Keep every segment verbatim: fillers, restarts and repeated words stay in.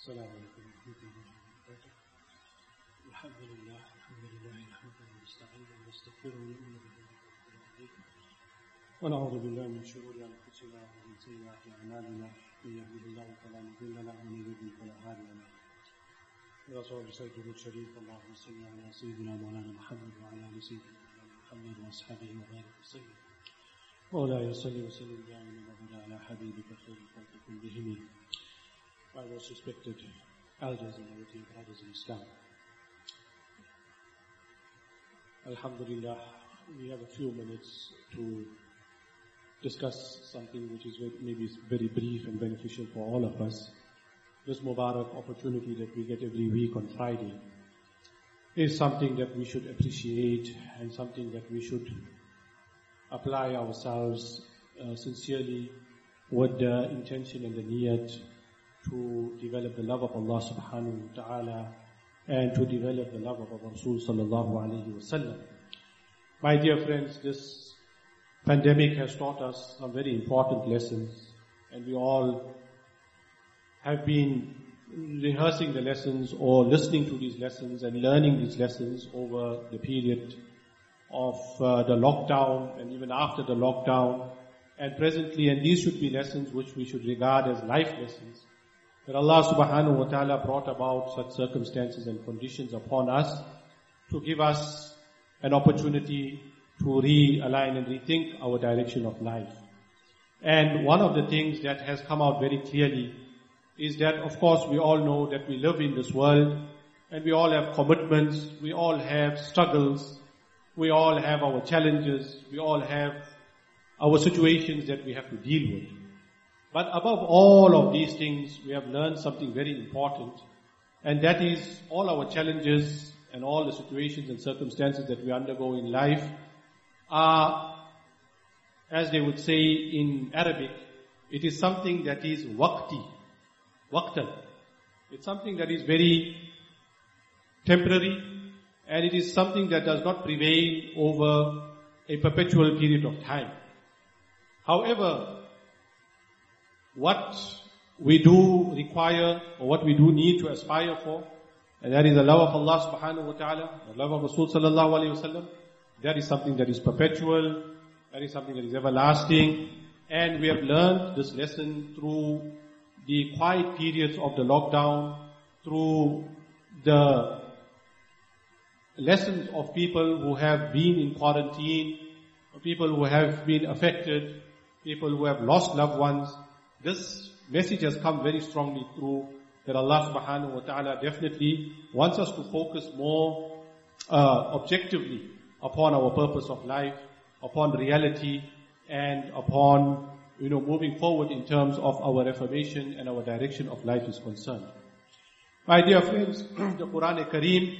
السلام عليكم ورحمة الله وبركاته. الحمد لله الحمد لله نحمده ونستعينه ونستغفره ونؤمن به ونعوذ بالله من شرور أنفسنا ومن سيئات أعمالنا من يهده الله فلا مضل له ومن يضلل فلا هادي له. وصلى سيدنا الشريف اللهم صل على سيدنا مولانا محمد وعلى آل سيدنا محمد وأصحابه وبارك وسلم. مولاي صل وسلم دائما أبدا على حبيبك خير الخلق كلهم. My most respected elders and our dear brothers in Islam. Alhamdulillah, we have a few minutes to discuss something which is maybe very brief and beneficial for all of us. This Mubarak opportunity that we get every week on Friday is something that we should appreciate and something that we should apply ourselves uh, sincerely with the intention and the niyat to develop the love of Allah subhanahu wa ta'ala and to develop the love of our Rasul sallallahu alayhi wa sallam. My dear friends, this pandemic has taught us some very important lessons, and we all have been rehearsing the lessons or listening to these lessons and learning these lessons over the period of uh, the lockdown and even after the lockdown and presently, and these should be lessons which we should regard as life lessons. That Allah subhanahu wa ta'ala brought about such circumstances and conditions upon us to give us an opportunity to realign and rethink our direction of life. And one of the things that has come out very clearly is that, of course, we all know that we live in this world and we all have commitments, we all have struggles, we all have our challenges, we all have our situations that we have to deal with. But above all of these things, we have learned something very important, and that is all our challenges and all the situations and circumstances that we undergo in life are, as they would say in Arabic, it is something that is waqti, waqtan. It's something that is very temporary, and it is something that does not prevail over a perpetual period of time. However, what we do require or what we do need to aspire for, and that is the love of Allah subhanahu wa ta'ala, the love of Rasul sallallahu alayhi wa sallam, that is something that is perpetual, that is something that is everlasting, and we have learned this lesson through the quiet periods of the lockdown, through the lessons of people who have been in quarantine, people who have been affected, people who have lost loved ones. This message has come very strongly through that Allah subhanahu wa ta'ala definitely wants us to focus more uh, objectively upon our purpose of life, upon reality, and upon, you know, moving forward in terms of our reformation and our direction of life is concerned. My dear friends, the Quran-e-Kareem,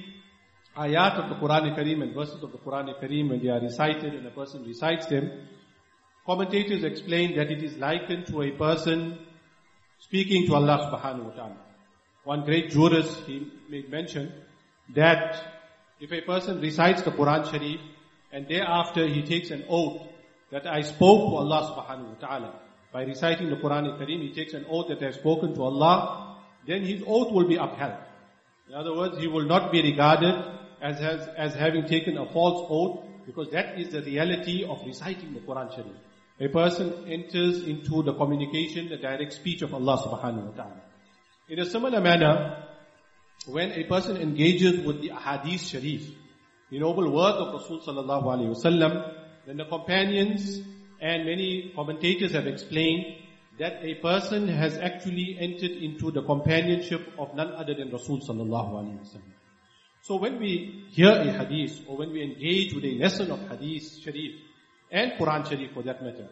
ayat of the Quran-e-Kareem and verses of the Quran-e-Kareem, when they are recited and a person recites them, commentators explain that it is likened to a person speaking to Allah subhanahu wa ta'ala. One great jurist, he made mention that if a person recites the Quran Sharif and thereafter he takes an oath that I spoke to Allah subhanahu wa ta'ala, by reciting the Quran Kareem, he takes an oath that I have spoken to Allah, then his oath will be upheld. In other words, he will not be regarded as, as, as having taken a false oath, because that is the reality of reciting the Quran Sharif. A person enters into the communication, the direct speech of Allah subhanahu wa ta'ala. In a similar manner, when a person engages with the Ahadith Sharif, the noble word of Rasul sallallahu alayhi wa sallam, then the companions and many commentators have explained that a person has actually entered into the companionship of none other than Rasul sallallahu alayhi wa sallam. So when we hear a hadith, or when we engage with a lesson of Hadith Sharif, and Quran Sharif for that matter,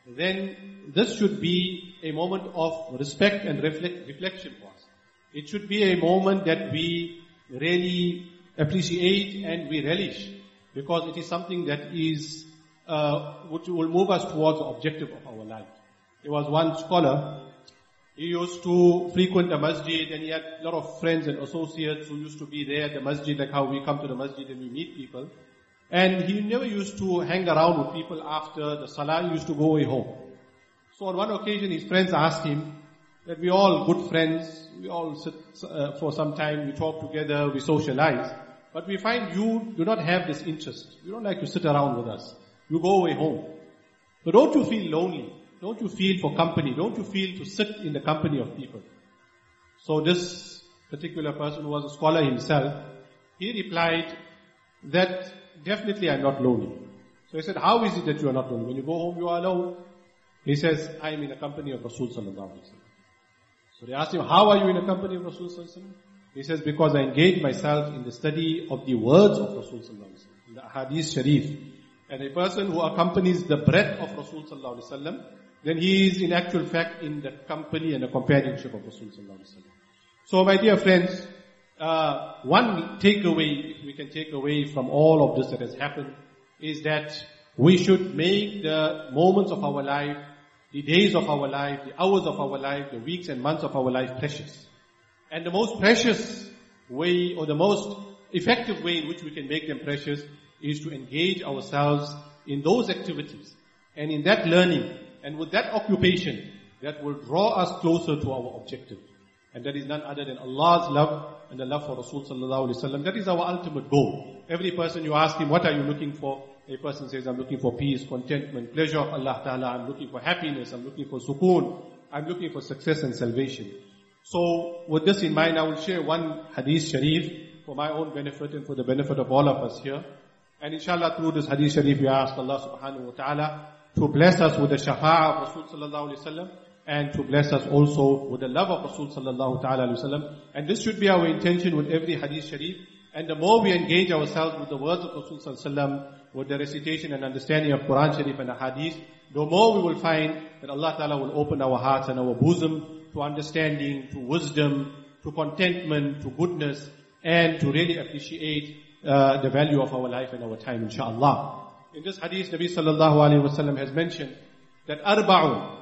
then this should be a moment of respect and reflect, reflection for us. It should be a moment that we really appreciate and we relish, because it is something that is, uh, which will move us towards the objective of our life. There was one scholar, he used to frequent the masjid, and he had a lot of friends and associates who used to be there at the masjid, like how we come to the masjid and we meet people. And he never used to hang around with people after the salah, he used to go away home. So on one occasion his friends asked him that we all good friends, we all sit uh, for some time, we talk together, we socialize. But we find you do not have this interest. You don't like to sit around with us. You go away home. So don't you feel lonely? Don't you feel for company? Don't you feel to sit in the company of people? So this particular person who was a scholar himself, he replied that definitely I'm not lonely. So he said, how is it that you are not lonely? When you go home, you are alone. He says, I am in the company of Rasul sallallahu alaihi wasallam. So they asked him, how are you in the company of Rasul sallallahu alaihi wasallam? He says, because I engage myself in the study of the words of Rasul sallallahu alaihi wasallam, in the Hadith Sharif. And a person who accompanies the breath of Rasul sallallahu alaihi wasallam, then he is in actual fact in the company and the companionship of Rasul sallallahu alaihi wasallam. So my dear friends, uh, one takeaway, if we can take away from all of this that has happened, is that we should make the moments of our life, the days of our life, the hours of our life, the weeks and months of our life precious. And the most precious way, or the most effective way in which we can make them precious, is to engage ourselves in those activities and in that learning and with that occupation that will draw us closer to our objective. And that is none other than Allah's love and the love for Rasul sallallahu alaihi wasallam. That is our ultimate goal. Every person you ask him, what are you looking for? A person says, I'm looking for peace, contentment, pleasure of Allah Ta'ala. I'm looking for happiness. I'm looking for sukoon. I'm looking for success and salvation. So with this in mind, I will share one hadith sharif for my own benefit and for the benefit of all of us here. And inshallah through this hadith sharif, we ask Allah subhanahu wa ta'ala to bless us with the shafa'ah of Rasul sallallahu alaihi wasallam, and to bless us also with the love of Rasul sallallahu ta'ala alaihi wasallam. And this should be our intention with every hadith sharif. And the more we engage ourselves with the words of Rasul sallallahu alaihi wasallam, with the recitation and understanding of Quran Sharif and the hadith, the more we will find that Allah ta'ala will open our hearts and our bosom to understanding, to wisdom, to contentment, to goodness, and to really appreciate uh, the value of our life and our time, inshaAllah. In this hadith, Nabi sallallahu alayhi wa sallam has mentioned that arba'un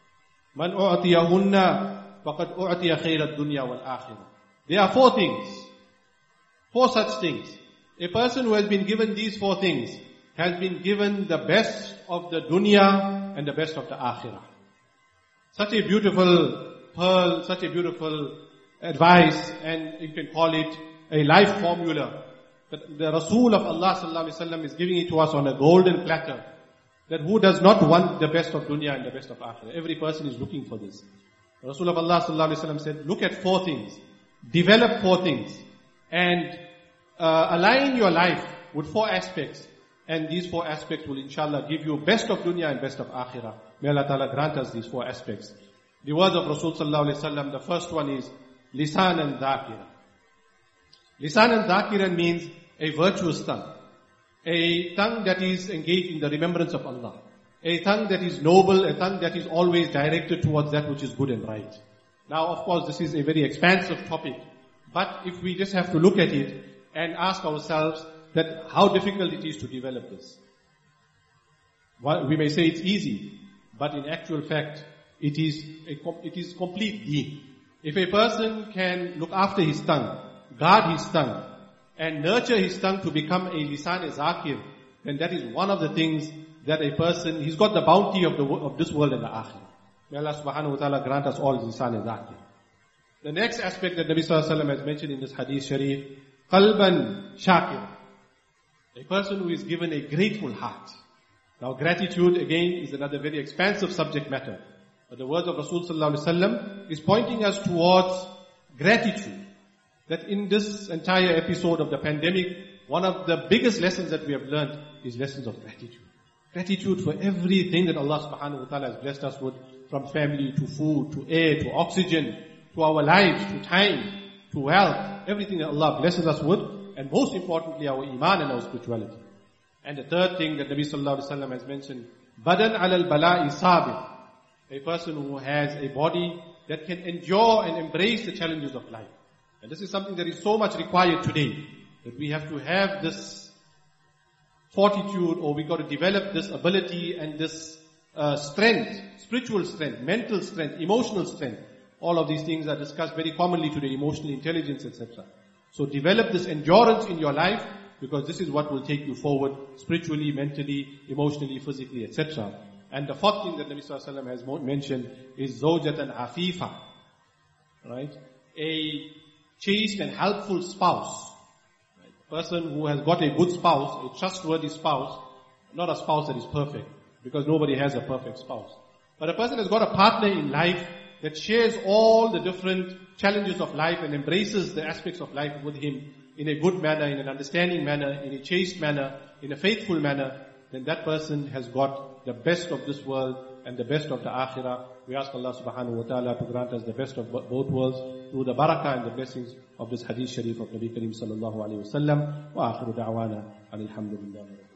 man u'tiyahunna faqad u'tiya khayra ad-dunya wal akhirah. There are four things, four such things. A person who has been given these four things has been given the best of the dunya and the best of the akhirah. Such a beautiful pearl, such a beautiful advice, and you can call it a life formula. That the Rasul of Allah sallallahu alaihi wasallam is giving it to us on a golden platter. That who does not want the best of dunya and the best of akhirah? Every person is looking for this. The Rasul of Allah sallallahu alaihi wasallam said, look at four things, develop four things, and uh, align your life with four aspects. And these four aspects will inshallah give you best of dunya and best of akhirah. May Allah ta'ala grant us these four aspects. The words of Rasul sallallahu alaihi wasallam, the first one is lisan and dhakira. Lisan and dhakira means a virtuous tongue. A tongue that is engaged in the remembrance of Allah. A tongue that is noble, a tongue that is always directed towards that which is good and right. Now, of course, this is a very expansive topic. But if we just have to look at it and ask ourselves that how difficult it is to develop this. Well, we may say it's easy, but in actual fact, it is a, it is complete deen. If a person can look after his tongue, guard his tongue, and nurture his tongue to become a lisan-e-zakir, then that is one of the things that a person, he's got the bounty of the of this world and the akhirah. May Allah subhanahu wa ta'ala grant us all lisan-e-zakir. The next aspect that Nabi sallallahu alaihi wasallam has mentioned in this hadith sharif, qalban shakir. A person who is given a grateful heart. Now gratitude again is another very expansive subject matter. But the words of Rasul sallallahu alaihi wasallam is pointing us towards gratitude. That in this entire episode of the pandemic, one of the biggest lessons that we have learned is lessons of gratitude. Gratitude for everything that Allah subhanahu wa ta'ala has blessed us with, from family to food, to air, to oxygen, to our lives, to time, to wealth, everything that Allah blesses us with, and most importantly our iman and our spirituality. And the third thing that Nabi sallallahu alaihi wasallam has mentioned, badan alal bala'i sabir. A person who has a body that can endure and embrace the challenges of life. And this is something that is so much required today, that we have to have this fortitude, or we got to develop this ability and this uh, strength, spiritual strength, mental strength, emotional strength. All of these things are discussed very commonly today, emotional intelligence, et cetera. So develop this endurance in your life, because this is what will take you forward spiritually, mentally, emotionally, physically, et cetera. And the fourth thing that Nabi sallallahu alaihi wasallam has mentioned is zawjatan afifa. Right? a chaste and helpful spouse, right? A person who has got a good spouse, a trustworthy spouse, not a spouse that is perfect, because nobody has a perfect spouse. But a person has got a partner in life that shares all the different challenges of life and embraces the aspects of life with him in a good manner, in an understanding manner, in a chaste manner, in a faithful manner, then that person has got the best of this world and the best of the akhirah. We ask Allah subhanahu wa ta'ala to grant us the best of both worlds through the barakah and the blessings of this hadith sharif of Nabi Kareem sallallahu alayhi wa sallam. Wa akhiru da'wana alhamdulillah.